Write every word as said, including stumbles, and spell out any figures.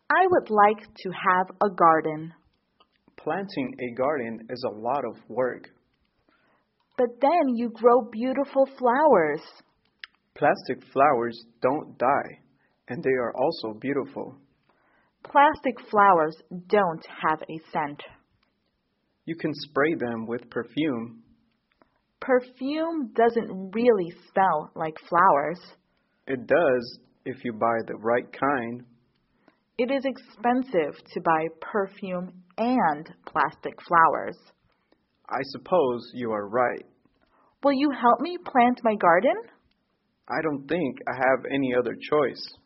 I would like to have a garden. Planting a garden is a lot of work. But then you grow beautiful flowers. Plastic flowers don't die, and they are also beautiful. Plastic flowers don't have a scent. You can spray them with perfume. Perfume doesn't really smell like flowers. It does if you buy the right kind. It is expensive to buy perfume and plastic flowers. I suppose you are right. Will you help me plant my garden? I don't think I have any other choice.